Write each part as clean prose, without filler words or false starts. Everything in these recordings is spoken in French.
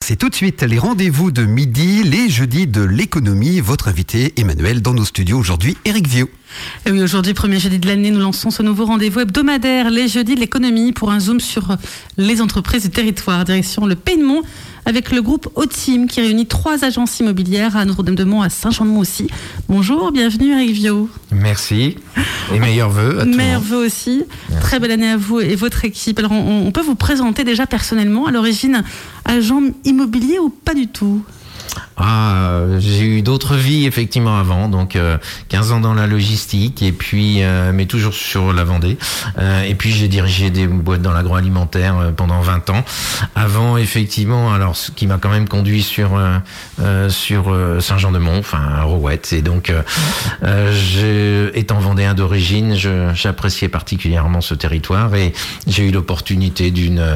C'est tout de suite les rendez-vous de midi, les jeudis de l'économie. Votre invité, Emmanuel, dans nos studios aujourd'hui, Éric Viau. Et oui, aujourd'hui, premier jeudi de l'année, nous lançons ce nouveau rendez-vous hebdomadaire, les jeudis de l'économie, pour un zoom sur les entreprises du territoire. Direction le Pays de Mont, avec le groupe Otim, qui réunit 3 agences immobilières à Notre-Dame-de-Mont, à Saint-Jean-de-Mont aussi. Bonjour, bienvenue Éric Viau. Merci, et meilleurs vœux à tout le monde. Meilleurs vœux aussi. Merci. Très belle année à vous et votre équipe. Alors, on peut vous présenter déjà personnellement, à l'origine, agent immobilier ou pas du tout ? J'ai eu d'autres vies effectivement avant, donc 15 ans dans la logistique et puis mais toujours sur la Vendée. Et puis j'ai dirigé des boîtes dans l'agroalimentaire pendant 20 ans. Avant effectivement, alors ce qui m'a quand même conduit sur Saint-Jean-de-Mont, enfin à Rouette. Et donc étant vendéen d'origine, j'appréciais particulièrement ce territoire et j'ai eu l'opportunité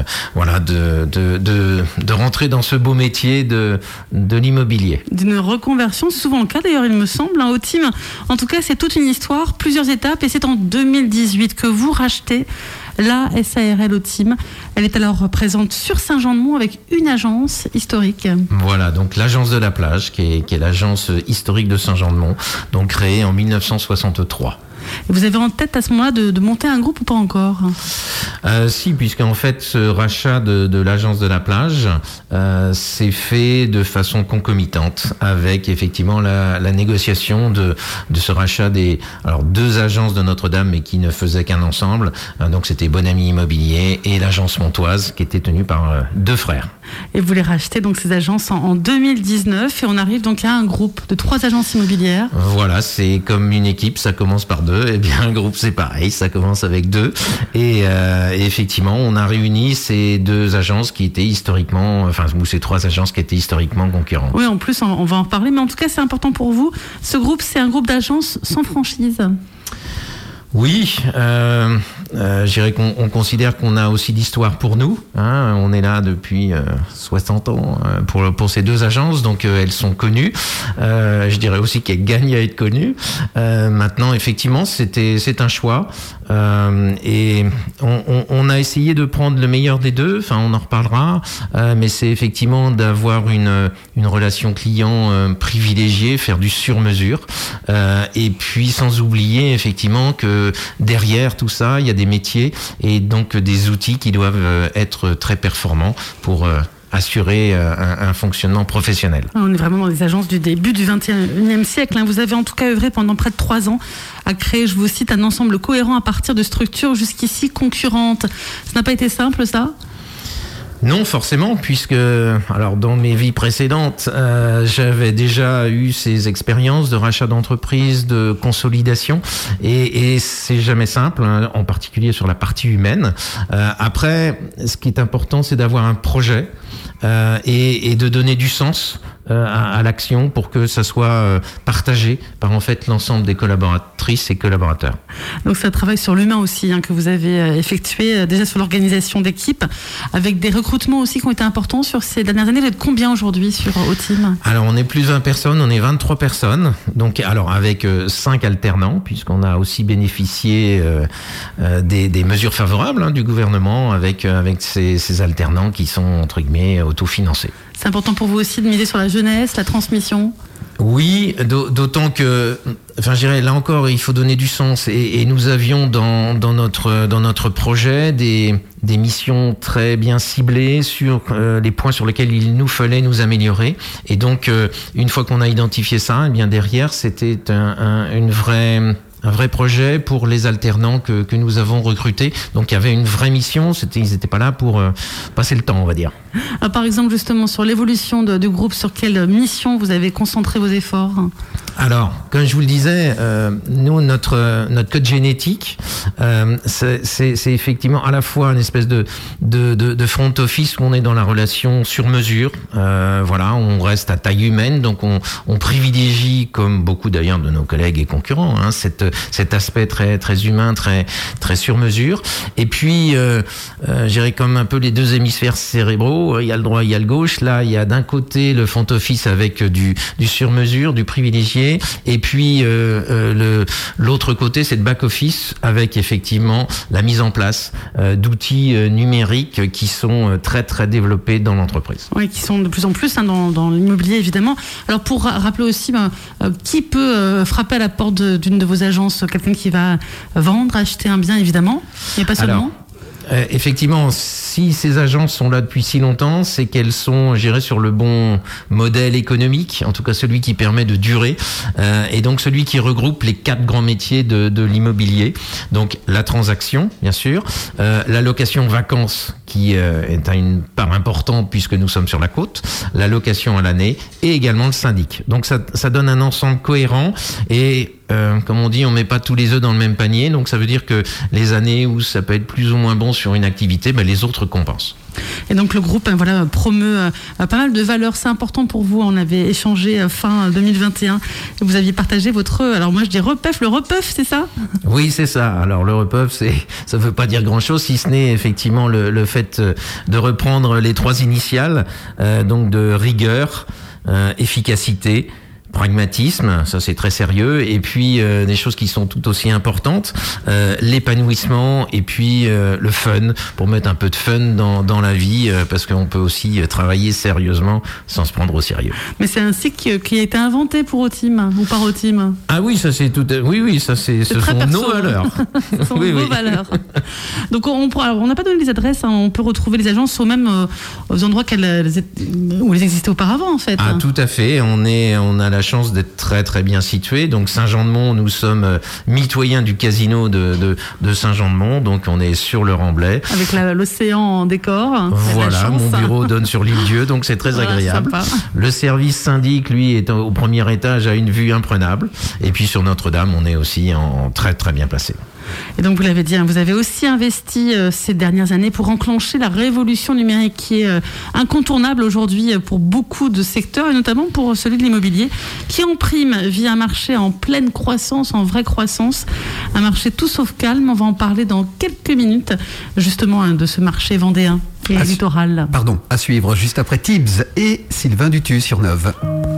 de rentrer dans ce beau métier de l'immobilier. D'une reconversion, c'est souvent le cas d'ailleurs, il me semble, au Otim. En tout cas, c'est toute une histoire, plusieurs étapes, et c'est en 2018 que vous rachetez la SARL Otim. Elle est alors présente sur Saint-Jean-de-Mont avec une agence historique. Voilà, donc l'agence de la plage, qui est l'agence historique de Saint-Jean-de-Mont, donc créée en 1963. Et vous avez en tête à ce moment-là de monter un groupe ou pas encore ? Si, puisqu'en fait ce rachat de l'agence de la plage s'est fait de façon concomitante avec effectivement la négociation de ce rachat des 2 agences de Notre-Dame mais qui ne faisaient qu'un ensemble. Donc c'était Bonami Immobilier et l'agence montoise qui était tenue par 2 frères. Et vous les rachetez donc ces agences en 2019 et on arrive donc à un groupe de 3 agences immobilières. Voilà, c'est comme une équipe, ça commence par 2. Et bien un groupe c'est pareil, ça commence avec 2. Et effectivement, on a réuni ces 2 agences qui étaient historiquement, ou ces 3 agences qui étaient historiquement concurrentes. Oui, en plus on va en reparler, mais en tout cas c'est important pour vous. Ce groupe, c'est un groupe d'agences sans franchise. Oui, je dirais qu'on considère qu'on a aussi d'histoire pour nous. On est là depuis 60 ans pour ces 2 agences, donc elles sont connues. Je dirais aussi qu'elles gagnent à être connues. Maintenant, effectivement, c'est un choix. Et on a essayé de prendre le meilleur des 2. Enfin, on en reparlera. Mais c'est effectivement d'avoir une relation client privilégiée, faire du sur-mesure. Et puis, sans oublier effectivement que derrière tout ça, il y a des métiers et donc des outils qui doivent être très performants pour assurer un fonctionnement professionnel. On est vraiment dans des agences du début du XXIe siècle. Vous avez en tout cas œuvré pendant près de 3 ans à créer, je vous cite, un ensemble cohérent à partir de structures jusqu'ici concurrentes. Ça n'a pas été simple, ça ? Non, forcément, puisque dans mes vies précédentes, j'avais déjà eu ces expériences de rachat d'entreprise, de consolidation, et c'est jamais simple, en particulier sur la partie humaine. Après, ce qui est important, c'est d'avoir un projet et de donner du sens à l'action pour que ça soit partagé par en fait l'ensemble des collaboratrices et collaborateurs. Donc c'est un travail sur l'humain aussi que vous avez effectué, déjà sur l'organisation d'équipe, avec des recrutements aussi qui ont été importants sur ces dernières années. Vous êtes combien aujourd'hui sur Otim ? Alors on est plus de 20 personnes, on est 23 personnes, donc avec 5 alternants, puisqu'on a aussi bénéficié des mesures favorables du gouvernement avec ces alternants qui sont entre guillemets autofinancés. C'est important pour vous aussi de miser sur la jeunesse, la transmission ? Oui, d'autant que, je dirais, là encore, il faut donner du sens. Et nous avions dans notre projet des missions très bien ciblées sur les points sur lesquels il nous fallait nous améliorer. Et donc, une fois qu'on a identifié ça, eh bien derrière, c'était un vrai projet pour les alternants que nous avons recrutés. Donc il y avait une vraie mission, ils n'étaient pas là pour passer le temps, on va dire. Alors, par exemple, justement, sur l'évolution du groupe, sur quelle mission vous avez concentré vos efforts ? Alors, comme je vous le disais, nous, notre code génétique, c'est effectivement à la fois une espèce de front office où on est dans la relation sur mesure. On reste à taille humaine, donc on privilégie, comme beaucoup d'ailleurs de nos collègues et concurrents, cet aspect très très humain, très très sur mesure. Et puis, je dirais comme un peu les 2 hémisphères cérébraux, haut, il y a le droit, il y a le gauche. Là, il y a d'un côté le front office avec du sur-mesure, du privilégié, et puis l'autre côté, c'est le back-office avec effectivement la mise en place d'outils numériques qui sont très très développés dans l'entreprise. Oui, qui sont de plus en plus dans l'immobilier évidemment. Alors pour rappeler aussi, qui peut frapper à la porte d'une de vos agences, quelqu'un qui va vendre, acheter un bien évidemment, mais pas seulement. Effectivement, si ces agences sont là depuis si longtemps, c'est qu'elles sont, je dirais, sur le bon modèle économique, en tout cas celui qui permet de durer, et donc celui qui regroupe les 4 grands métiers de l'immobilier. Donc la transaction, bien sûr, la location vacances, qui est une part importante puisque nous sommes sur la côte, la location à l'année, et également le syndic. Donc ça donne un ensemble cohérent et comme on dit, on met pas tous les œufs dans le même panier, donc ça veut dire que les années où ça peut être plus ou moins bon sur une activité, les autres compensent. Et donc le groupe promeut pas mal de valeurs, c'est important pour vous. On avait échangé fin 2021 et vous aviez partagé votre, alors moi je dis REPEF, le REPEF, c'est ça ? Oui, c'est ça. Alors le REPEF, ça veut pas dire grand-chose, si ce n'est effectivement le fait de reprendre les 3 initiales, donc de rigueur, efficacité, pragmatisme, ça c'est très sérieux, et puis des choses qui sont tout aussi importantes, l'épanouissement et puis le fun, pour mettre un peu de fun dans la vie, parce qu'on peut aussi travailler sérieusement sans se prendre au sérieux. Mais c'est un cycle qui a été inventé pour Otim ou par Otim. Ah oui, ça c'est tout. Oui, ça ce sont nos valeurs. Ce sont vos valeurs. Donc on n'a pas donné les adresses, on peut retrouver les agences aux endroits où elles existaient auparavant en fait. Ah tout à fait, on a la chance d'être très très bien situé. Donc Saint-Jean-de-Mont, nous sommes mitoyens du casino de Saint-Jean-de-Mont, donc on est sur le Remblai. Avec l'océan en décor. Voilà, mon bureau donne sur l'île-Dieu, donc c'est très agréable. Sympa. Le service syndic, lui, est au premier étage, à une vue imprenable. Et puis sur Notre-Dame, on est aussi en très très bien placé. Et donc vous l'avez dit, vous avez aussi investi ces dernières années pour enclencher la révolution numérique qui est incontournable aujourd'hui pour beaucoup de secteurs et notamment pour celui de l'immobilier qui en prime via un marché en pleine croissance, en vraie croissance, un marché tout sauf calme. On va en parler dans quelques minutes justement de ce marché vendéen et littoral. Pardon, à suivre juste après Tibbs et Sylvain Dutu sur Neuve.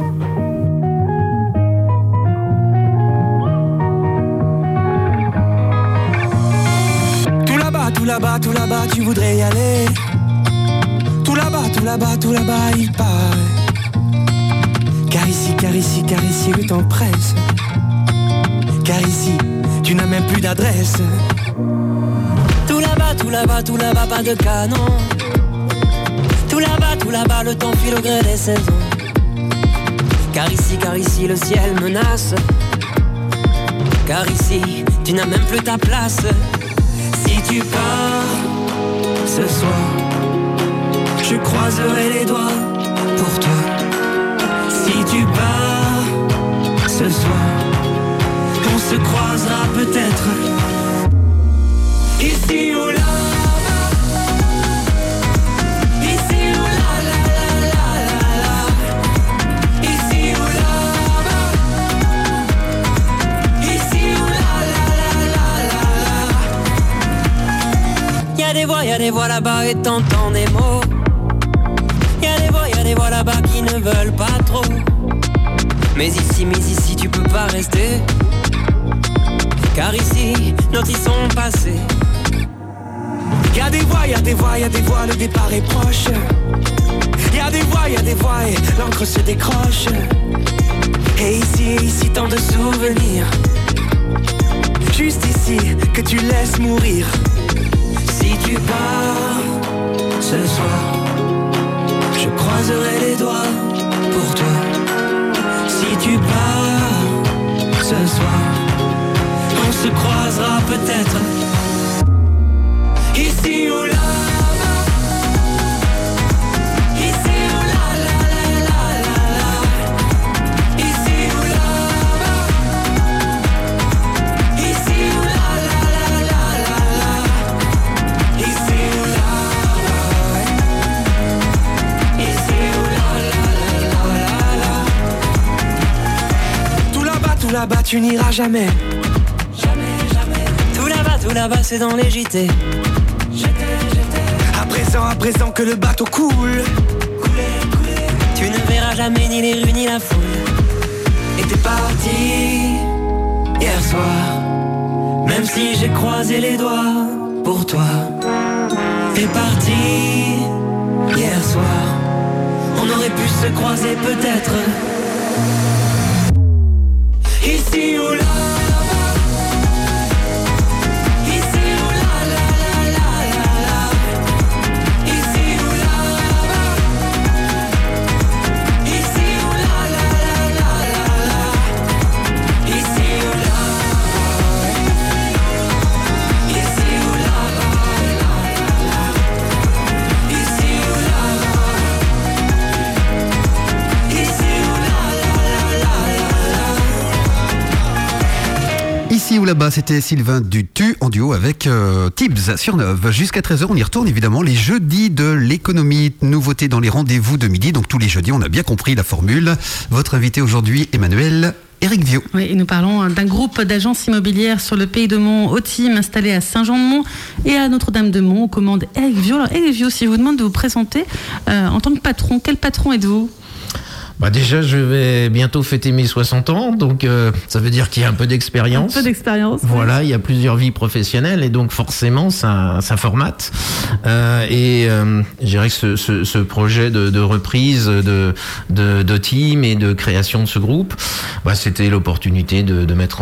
Tout là-bas, tu voudrais y aller. Tout là-bas, il paraît. Car ici, le temps presse. Car ici, tu n'as même plus d'adresse. Tout là-bas, pas de canon. Tout là-bas, le temps file au gré des saisons. Car ici, le ciel menace. Car ici, tu n'as même plus ta place. Si tu pars ce soir, je croiserai les doigts pour toi. Si tu pars ce soir, on se croisera peut-être ici ou là-bas. Ici ou là-la-la-la-la. Ici ou là-bas. Ici ou là-la-la-la-la. Y'a des voix là-bas et t'entends des mots. Y'a des voix là-bas qui ne veulent pas trop. Mais ici tu peux pas rester. Car ici, notre ils sont passés. Y'a des voix, le départ est proche. Y'a des voix et l'encre se décroche. Et ici, tant de souvenirs. Juste ici, que tu laisses mourir. Si tu pars ce soir, je croiserai les doigts pour toi. Si tu pars ce soir, on se croisera peut-être ici ou là-bas. Ici ou là-la-la-la-la. Ici ou là-bas. Ici ou là-la-la-la-la. Ici ou là-bas. Ici ou là-la-la-la-la. Tout là-bas, tu n'iras jamais. Tout là-bas, c'est dans les JT. Après présent à présent que le bateau coule. Tu ne verras jamais ni les rues ni la foule. Et t'es parti hier soir, même si j'ai croisé les doigts pour toi. T'es parti hier soir, on aurait pu se croiser peut-être ici ou là. Ici ou là-bas, c'était Sylvain Dutu en duo avec Tibbs sur Neuve. Jusqu'à 13h, on y retourne évidemment les jeudis de l'économie. Nouveauté dans les rendez-vous de midi. Donc tous les jeudis, on a bien compris la formule. Votre invité aujourd'hui, Emmanuel Éric Viau. Oui, et nous parlons d'un groupe d'agences immobilières sur le Pays de Mont, Otim, installé à Saint-Jean-de-Mont et à Notre-Dame-de-Mont, aux commandes Éric Viau. Alors Éric Viau, si je vous demande de vous présenter en tant que patron, quel patron êtes-vous ? Bah déjà, je vais bientôt fêter mes 60 ans, donc ça veut dire qu'il y a un peu d'expérience. Un peu d'expérience. Voilà, il y a plusieurs vies professionnelles et donc forcément ça formate. Je dirais que ce projet de reprise de team et de création de ce groupe, bah, c'était l'opportunité de mettre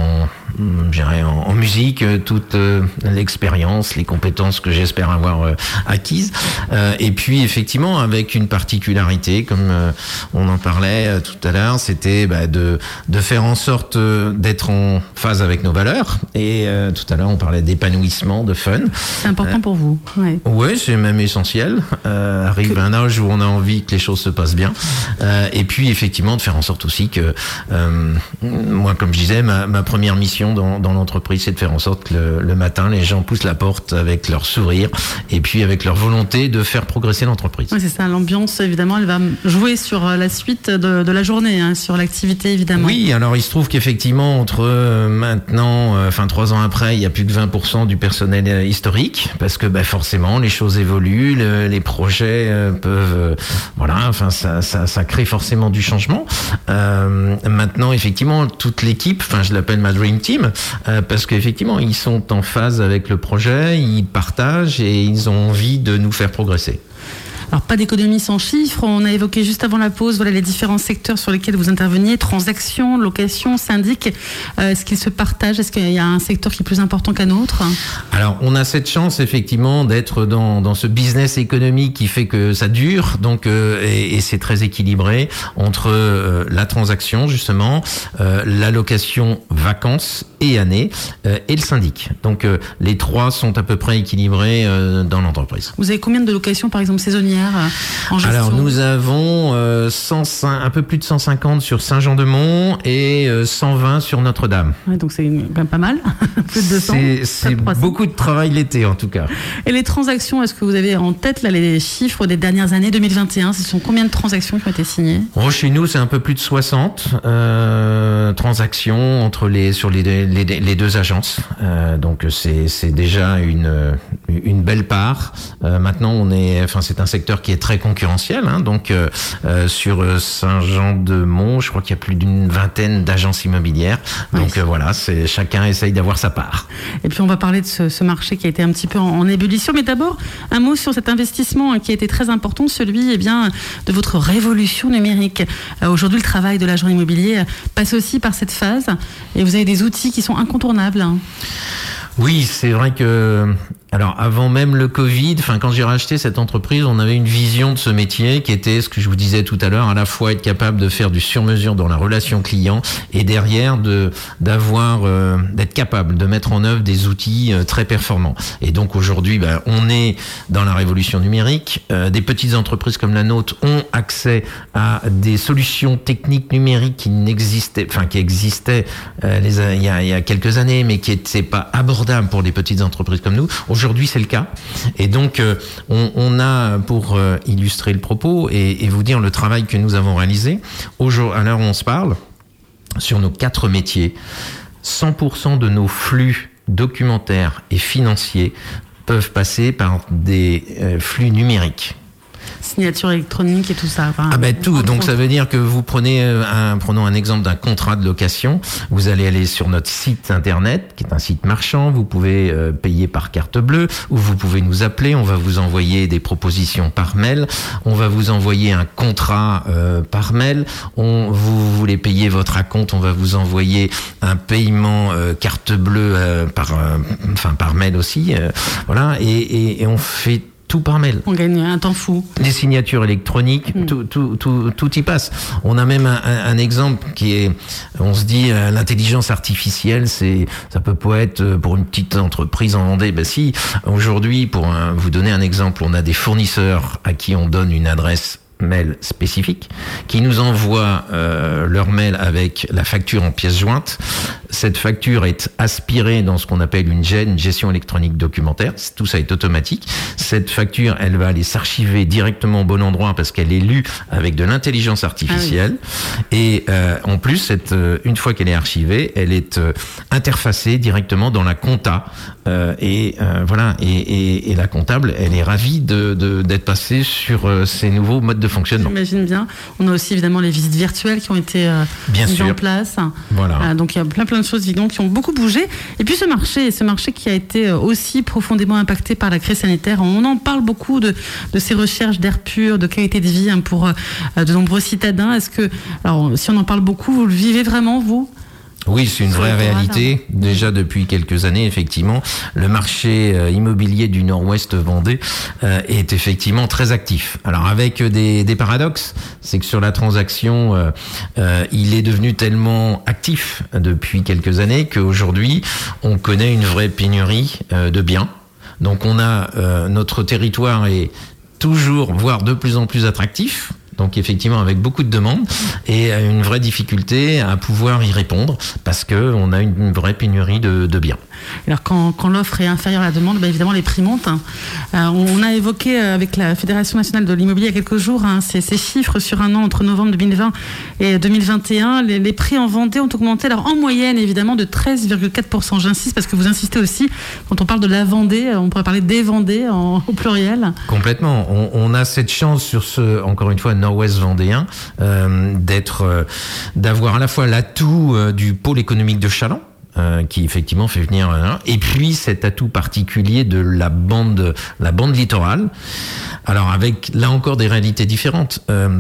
en musique toute l'expérience, les compétences que j'espère avoir acquises. Et puis effectivement avec une particularité, comme on en parlait tout à l'heure, c'était de faire en sorte d'être en phase avec nos valeurs. Et tout à l'heure on parlait d'épanouissement, de fun. C'est important pour vous. Ouais. Ouais, c'est même essentiel. Arrive un âge où on a envie que les choses se passent bien. Et puis effectivement de faire en sorte aussi que moi, comme je disais, ma première mission dans l'entreprise, c'est de faire en sorte que le matin, les gens poussent la porte avec leur sourire et puis avec leur volonté de faire progresser l'entreprise. Oui, c'est ça. L'ambiance, évidemment, elle va jouer sur la suite de la journée, hein, sur l'activité, évidemment. Oui, alors il se trouve qu'effectivement, entre maintenant, 3 ans après, il y a plus de 20% du personnel historique, parce que forcément, les choses évoluent, les projets peuvent... ça crée forcément du changement. Maintenant, effectivement, toute l'équipe, je l'appelle ma Dream Team, parce qu'effectivement, ils sont en phase avec le projet, ils partagent et ils ont envie de nous faire progresser. Alors, pas d'économie sans chiffres. On a évoqué juste avant la pause les différents secteurs sur lesquels vous interveniez, transactions, location, syndic. Est-ce qu'ils se partagent ? Est-ce qu'il y a un secteur qui est plus important qu'un autre ? Alors, on a cette chance, effectivement, d'être dans ce business économique qui fait que ça dure, donc, et c'est très équilibré entre la transaction, justement, la location vacances et années, et le syndic. Donc, les trois sont à peu près équilibrés dans l'entreprise. Vous avez combien de locations, par exemple, saisonnières ? En gestion? Alors nous avons un peu plus de 150 sur Saint-Jean-de-Mont et 120 sur Notre-Dame. Ouais, donc c'est pas mal, plus de 200. C'est beaucoup de travail l'été en tout cas. Et les transactions, est-ce que vous avez en tête les chiffres des dernières années 2021 ? Ce sont combien de transactions qui ont été signées ? Chez nous, c'est un peu plus de 60 transactions sur les deux agences. Donc c'est déjà une belle part. Maintenant, c'est un secteur qui est très concurrentiel, hein, donc sur Saint-Jean-de-Mont, je crois qu'il y a plus d'une vingtaine d'agences immobilières. Donc voilà, chacun essaye d'avoir sa part. Et puis on va parler de ce marché qui a été un petit peu en ébullition, mais d'abord un mot sur cet investissement qui a été très important, celui de votre révolution numérique. Aujourd'hui, le travail de l'agent immobilier passe aussi par cette phase, et vous avez des outils qui sont incontournables. Oui, c'est vrai que... Alors, avant même le Covid, quand j'ai racheté cette entreprise, on avait une vision de ce métier qui était, ce que je vous disais tout à l'heure, à la fois être capable de faire du sur-mesure dans la relation client et derrière d'être capable de mettre en œuvre des outils très performants. Et donc aujourd'hui, on est dans la révolution numérique. Des petites entreprises comme la nôtre ont accès à des solutions techniques numériques qui existaient il y a quelques années, mais qui n'étaient pas abordables pour les petites entreprises comme nous. Aujourd'hui, c'est le cas. Et donc, on a, pour illustrer le propos et vous dire le travail que nous avons réalisé, à l'heure où on se parle, sur nos 4 métiers, 100% de nos flux documentaires et financiers peuvent passer par des flux numériques. Signature électronique et tout ça. Enfin, tout. Donc ça veut dire que vous prenons un exemple d'un contrat de location. Vous allez aller sur notre site internet, qui est un site marchand. Vous pouvez payer par carte bleue, ou vous pouvez nous appeler. On va vous envoyer des propositions par mail. On va vous envoyer un contrat par mail. Vous voulez payer votre acompte, on va vous envoyer un paiement carte bleue par mail aussi. Voilà. Et on fait tout par mail. On gagne un temps fou. Des signatures électroniques, tout y passe. On a même un exemple qui est, on se dit, l'intelligence artificielle, ça peut pas être pour une petite entreprise en Vendée. Ben si, aujourd'hui, vous donner un exemple, on a des fournisseurs à qui on donne une adresse mail spécifique, qui nous envoient leur mail avec la facture en pièces jointes. Cette facture est aspirée dans ce qu'on appelle une GED, une gestion électronique documentaire. Tout ça est automatique. Cette facture, elle va aller s'archiver directement au bon endroit parce qu'elle est lue avec de l'intelligence artificielle. Ah oui. Et en plus, une fois qu'elle est archivée, elle est interfacée directement dans la compta. Voilà. Et la comptable, elle est ravie d'être passée sur ces nouveaux modes de fonctionnement. J'imagine bien. On a aussi évidemment les visites virtuelles qui ont été mises en place. Voilà. Donc il y a plein de choses évidemment qui ont beaucoup bougé. Et puis ce marché qui a été aussi profondément impacté par la crise sanitaire. On en parle beaucoup de ces recherches d'air pur, de qualité de vie pour de nombreux citadins. Alors si on en parle beaucoup, vous le vivez vraiment, vous ? Oui, c'est une vraie réalité. Déjà depuis quelques années, effectivement, le marché immobilier du Nord-Ouest Vendée est effectivement très actif. Alors avec des paradoxes, c'est que sur la transaction, il est devenu tellement actif depuis quelques années qu'aujourd'hui, on connaît une vraie pénurie de biens. Donc on a notre territoire est toujours, voire de plus en plus attractif. Donc effectivement avec beaucoup de demandes et une vraie difficulté à pouvoir y répondre parce que on a une vraie pénurie de biens. Alors quand l'offre est inférieure à la demande, évidemment les prix montent. On a évoqué avec la Fédération nationale de l'immobilier il y a quelques jours ces chiffres sur un an entre novembre 2020 et 2021. Les prix en Vendée ont augmenté alors en moyenne évidemment de 13,4%. J'insiste parce que vous insistez aussi quand on parle de la Vendée, on pourrait parler des Vendées au pluriel. Complètement. On a cette chance sur encore une fois Nord-Ouest vendéen d'avoir à la fois l'atout du pôle économique de Challans qui effectivement fait venir et puis cet atout particulier de la bande littorale. Alors avec là encore des réalités différentes.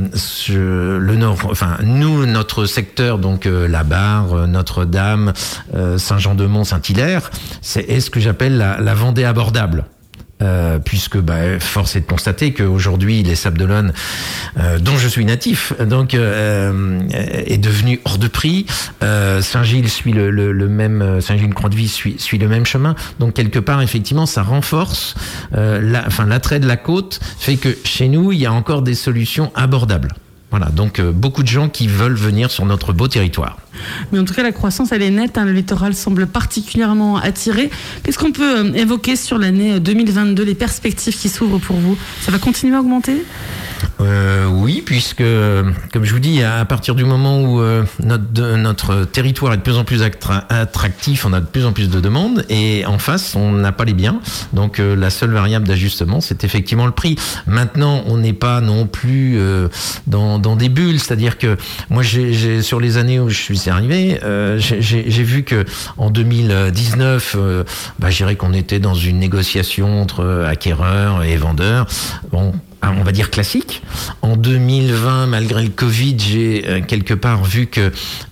Le Nord, enfin nous notre secteur donc la Barre, Notre-Dame, Saint-Jean-de-Mont, Saint-Hilaire, c'est ce que j'appelle la Vendée abordable. Puisque force est de constater qu'aujourd'hui les Sables d'Olonne, dont je suis natif, donc est devenu hors de prix. Saint-Gilles suit le même, Saint-Gilles-Croix-de-Vie suit le même chemin. Donc quelque part effectivement ça renforce l'attrait de la côte, fait que chez nous il y a encore des solutions abordables. Voilà, donc beaucoup de gens qui veulent venir sur notre beau territoire. Mais en tout cas, la croissance, elle est nette. Le littoral semble particulièrement attiré. Qu'est-ce qu'on peut évoquer sur l'année 2022, les perspectives qui s'ouvrent pour vous ? Ça va continuer à augmenter ? Oui, puisque, comme je vous dis, à partir du moment où notre territoire est de plus en plus attractif, on a de plus en plus de demandes, et en face, on n'a pas les biens. Donc, la seule variable d'ajustement, c'est effectivement le prix. Maintenant, on n'est pas non plus dans des bulles, c'est-à-dire que moi, j'ai sur les années où je suis arrivé, j'ai vu que en 2019, je dirais qu'on était dans une négociation entre acquéreurs et vendeurs. Bon. On va dire classique. En 2020, malgré le Covid, j'ai quelque part vu que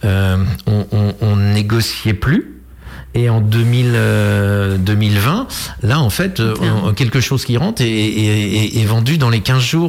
on négociait plus. Et en 2020, là, en fait, quelque chose qui rentre est vendu dans les 15 jours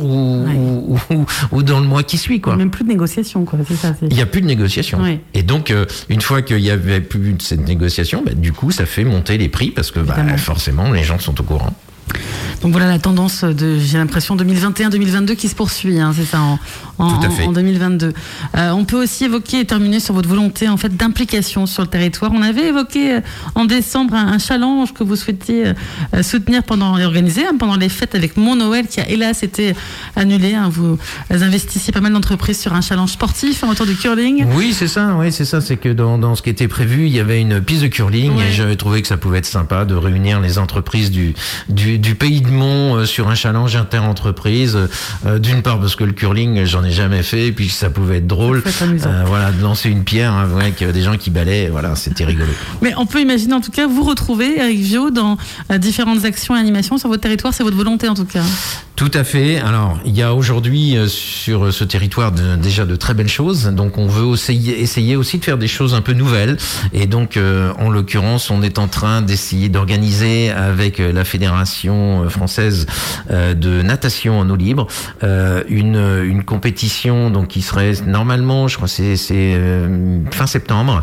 ou dans le mois qui suit, quoi. Il n'y a même plus de négociation, quoi. C'est ça. Il n'y a plus de négociation. Oui. Et donc, une fois qu'il n'y avait plus de cette négociation, du coup, ça fait monter les prix parce que forcément, les gens sont au courant. Donc voilà la tendance j'ai l'impression 2021-2022 qui se poursuit, hein, c'est ça, en 2022. On peut aussi évoquer et terminer sur votre volonté en fait d'implication sur le territoire. On avait évoqué en décembre un challenge que vous souhaitiez soutenir et organiser pendant les fêtes avec Mon Noël, qui a hélas été annulé. Hein. Vous investissiez pas mal d'entreprises sur un challenge sportif autour du curling. Oui, c'est ça. C'est que dans ce qui était prévu, il y avait une piste de curling et j'avais trouvé que ça pouvait être sympa de réunir les entreprises du pays de Mont sur un challenge inter-entreprise. D'une part parce que le curling, j'en ai jamais fait, et puis ça pouvait être drôle. De lancer une pierre avec des gens qui balaient, c'était rigolo. Mais on peut imaginer en tout cas vous retrouver, Éric Viaud, dans différentes actions et animations sur votre territoire. C'est votre volonté en tout cas. Tout à fait. Alors, il y a aujourd'hui sur ce territoire déjà de très belles choses. Donc, on veut essayer aussi de faire des choses un peu nouvelles. Et donc, en l'occurrence, on est en train d'essayer d'organiser avec la Fédération française de natation en eau libre une compétition donc qui serait normalement, je crois, c'est fin septembre,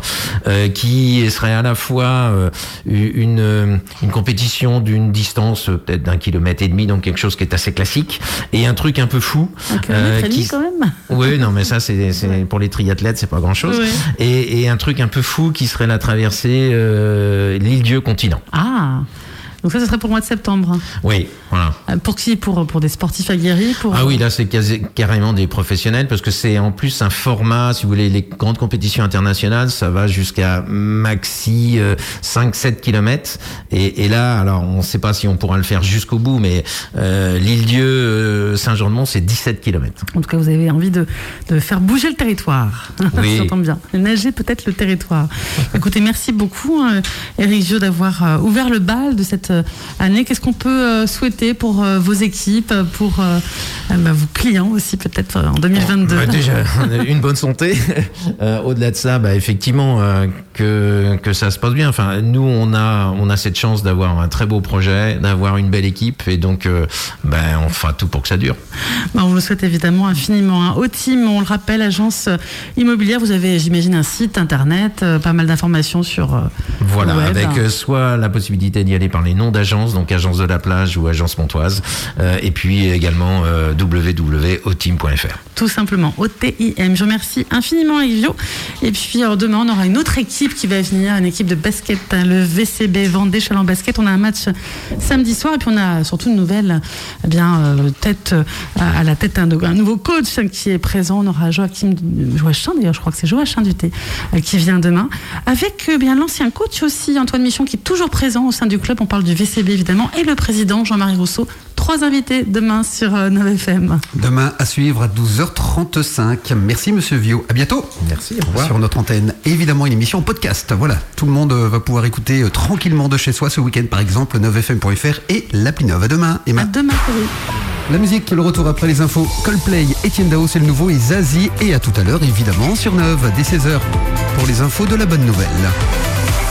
qui serait à la fois une compétition d'une distance peut-être d'1,5 km, donc quelque chose qui est assez classique, et un truc un peu fou. Quand même. Oui, non, mais ça c'est pour les triathlètes, c'est pas grand-chose. Oui. Et un truc un peu fou qui serait la traversée l'île-dieu continent. Ah. Donc ça serait pour le mois de septembre. Oui, voilà. Pour qui ? Pour des sportifs aguerris Ah oui, là c'est carrément des professionnels, parce que c'est en plus un format, si vous voulez, les grandes compétitions internationales, ça va jusqu'à maxi 5-7 km. Et là, alors on ne sait pas si on pourra le faire jusqu'au bout, mais l'île-dieu Saint-Jean-de-Mont, c'est 17 km. En tout cas, vous avez envie de faire bouger le territoire. Oui. Ça s'entend bien. Nager peut-être le territoire. Écoutez, merci beaucoup, Éric Viaud, d'avoir ouvert le bal de cette année. Qu'est-ce qu'on peut souhaiter pour vos équipes, pour vos clients aussi peut-être en 2022? Déjà, une bonne santé. Au-delà de ça, effectivement, que ça se passe bien. Enfin, nous, on a cette chance d'avoir un très beau projet, d'avoir une belle équipe, et donc, on fera tout pour que ça dure. On vous le souhaite évidemment infiniment. Otim, on le rappelle, agence immobilière. Vous avez, j'imagine, un site internet, pas mal d'informations sur voilà, le web. avec soit la possibilité d'y aller par les noms d'agences, donc Agence de la Plage ou Agence Pontoise, et puis également www.otim.fr. Tout simplement, OTIM. Je remercie infiniment Éric Viaud. Et puis demain, on aura une autre équipe qui va venir, une équipe de basket, le VCB Vendée Chaland Basket. On a un match samedi soir, et puis on a surtout une nouvelle à la tête un nouveau coach qui est présent. On aura Joachim d'ailleurs, je crois que c'est Joachim Duté qui vient demain, avec l'ancien coach aussi, Antoine Michon, qui est toujours présent au sein du club. On parle du VCB évidemment, et le président Jean-Marie Rousseau. 3 invités demain sur 9FM. Demain à suivre à 12h35. Merci Monsieur Viaud. À bientôt. Merci. Au revoir. Sur notre antenne. Et évidemment une émission podcast. Voilà. Tout le monde va pouvoir écouter tranquillement de chez soi ce week-end, par exemple, 9fm.fr et l'appli Nov. À demain, Emma. À demain, Thierry. La musique, le retour après les infos. Coldplay, Etienne Dao, c'est le nouveau, et Zazie. Et à tout à l'heure, évidemment, sur 9, dès 16h, pour les infos de la bonne nouvelle.